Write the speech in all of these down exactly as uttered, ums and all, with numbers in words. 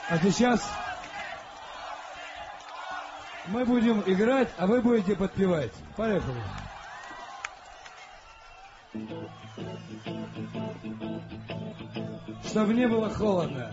А сейчас мы будем играть, а вы будете подпевать. Поехали. Чтобы не было холодно.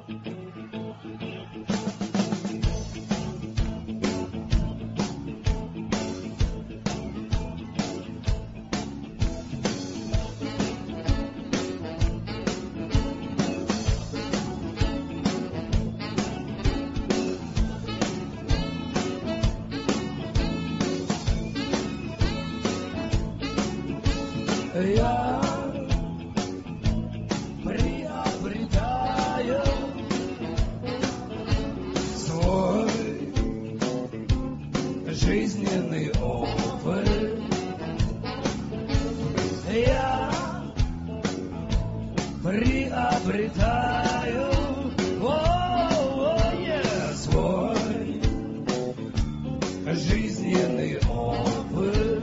Я приобретаю свой жизненный опыт. Я приобретаю о, yeah, свой жизненный опыт.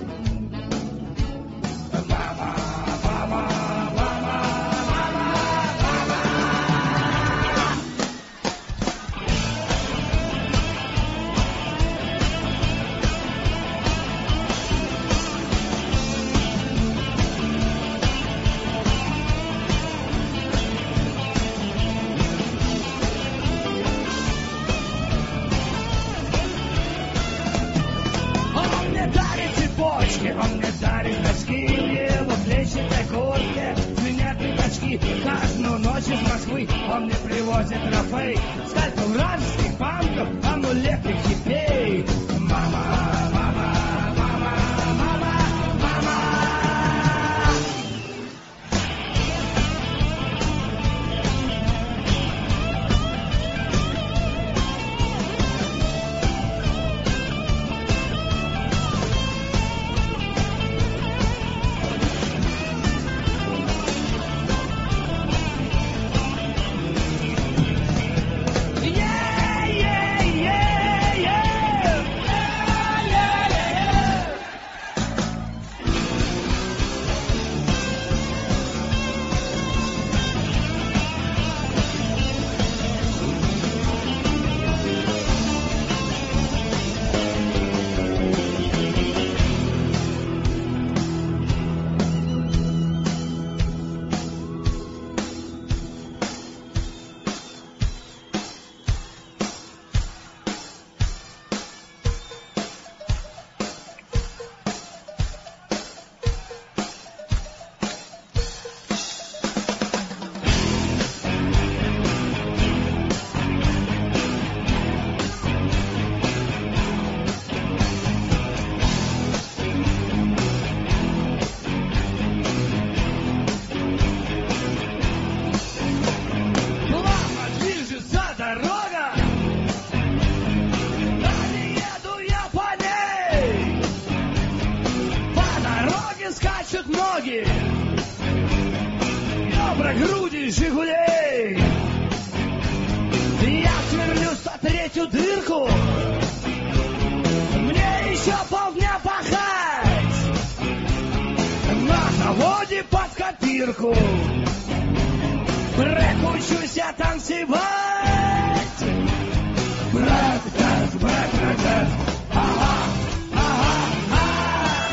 Он мне дарит носки, в его плечатой куртке звенят пятачки. Каждую ночь из Москвы он мне привозит трофей. Скальпы вражеских банков, амулеты хипей. Мама, мама, мама, мама, мама. Ребра, груди, Жигулей. Я сверлю сто третью дырку. Мне еще полдня пахать на заводе под копирку. Брэк, учусь я танцевать. Брэк, танц, брэк, брэк, танц. Ага, ага, ага.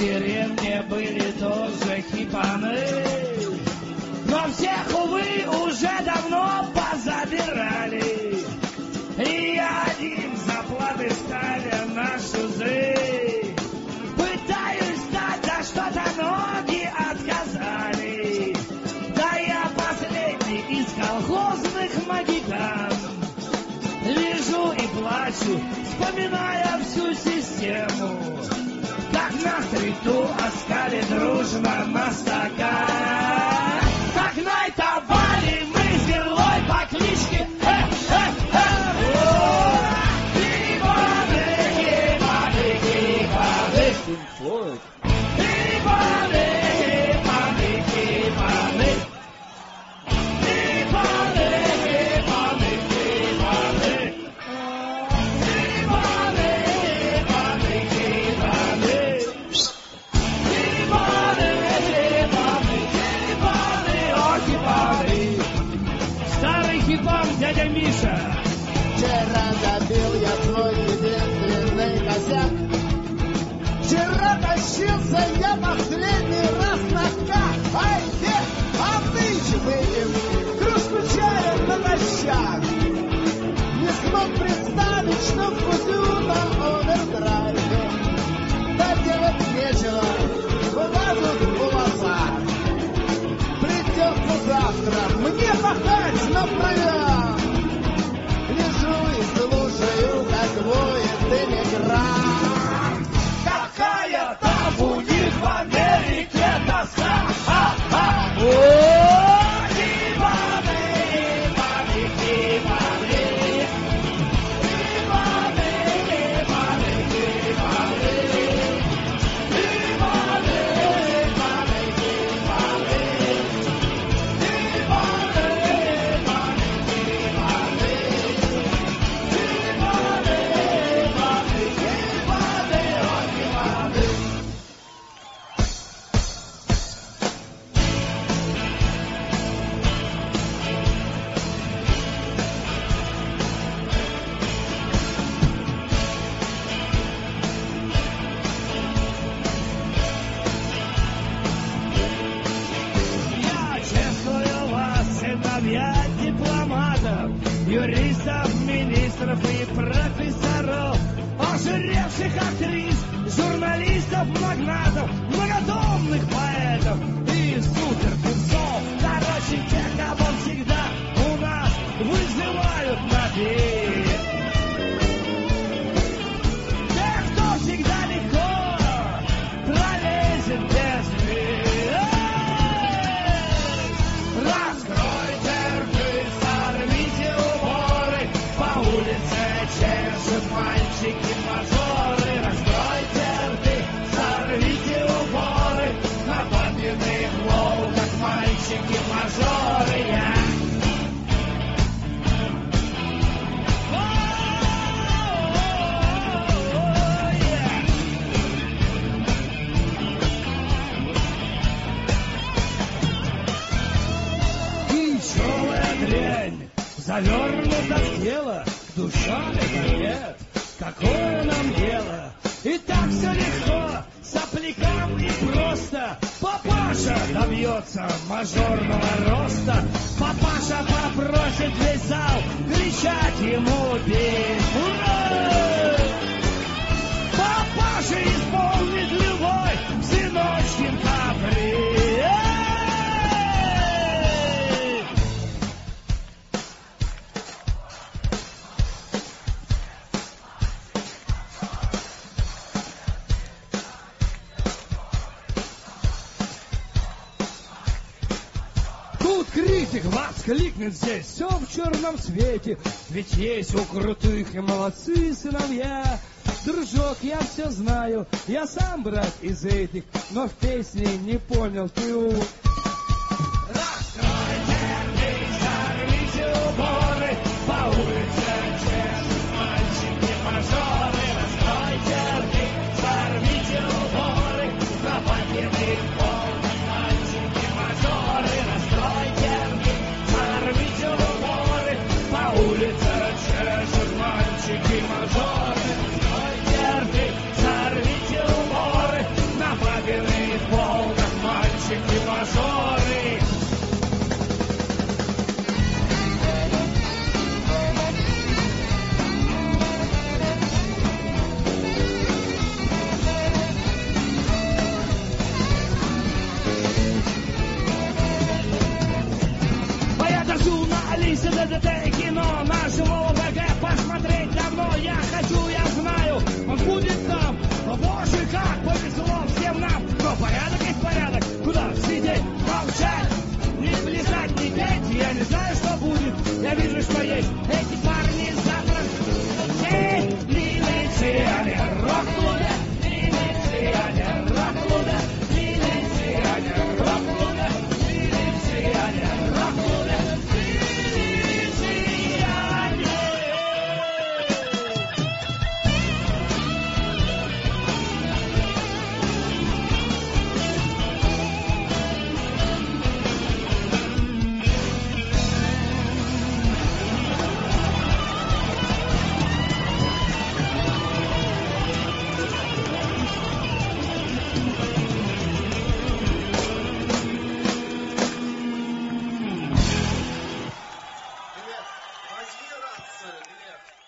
деревне были тоже хипаны, но всех, увы, уже давно позабирали. И один заплаты стали на шузы. Пытаюсь встать, да что-то ноги отказали. Да я последний из колхозных магикан. Лежу и плачу, вспоминая всю систему, как на стриту оскалит дружно на стакан. Как найтовали мы с герлой по кличке Флойд. Старый хипан дядя Миша. Вчера забил я свой единственный косяк. Вчера тащился я последний раз на ках. Ай, нет, а нынче выпьем кружку чая натощак. Не смог представить, что вкусю на овердрайве. Да делать нечего, вылазут волоса. Придется завтра мне пахать на проем. Лежу и слушаю, как воет телеграмм. Какая там у них в Америке тоска! А-а! О, Иваны, Иваны, Иваны! Иваны, Иваны, Иваны! Иваны, Иваны, Иваны! Иваны, Иваны, Иваны! Я чествую вас, сыновья дипломатов, юристов, министров и профессоров, ожиревших актрис, журналистов, магнатов, многотомных поэтов и суперпевцов. Короче, тех, кого всегда у нас вызывают на пир. Тех, кто всегда легко пролезет без мира. Раскройте рты, сорвите уборы, по улице чешут мальчики-мажоры. Раскройте рты, сорвите уборы, напомненных волках мальчики-мажоры. Я Кичевая дрянь завернута в тело, душа это нет. Какое нам дело? И так все легко, соплякам и просто. Папаша добьется мажорного роста. Папаша попросит весь зал кричать ему песню. Ура! Папаша исполнит любой сыночкин каприз. Тут критик воскликнет: здесь все в черном свете, ведь есть у крутых и молодцы сыновья. Дружок, я все знаю, я сам брат из этих, но в песне не понял ты. Раскройте рты, сорвите уборы, по улице чешут мальчики-мажоры. Раскройте рты, сорвите уборы, напомненных волках мальчики-мажоры. Раскройте рты, сорвите уборы, по улице чешут мальчики-мажоры. Раскройте рты, сорвите уборы, напомненных мальчики мажоры. А я дожду на Алисе ДДТ и кино, на живого БГ посмотреть давно. Я хочу, я знаю, он будет там. О боже, как повезло всем нам. Но порядок есть порядок, куда сидеть, молчать, не плясать, не петь. Я не знаю, что будет, я вижу, что есть эти парни завтра. Эй, милиционер, рок-клубе, милиционер, рок-клубе, милиционер, рок-клубе, милиционер, рок-клубе, милиционер. Билет. Возьми, рация, билет.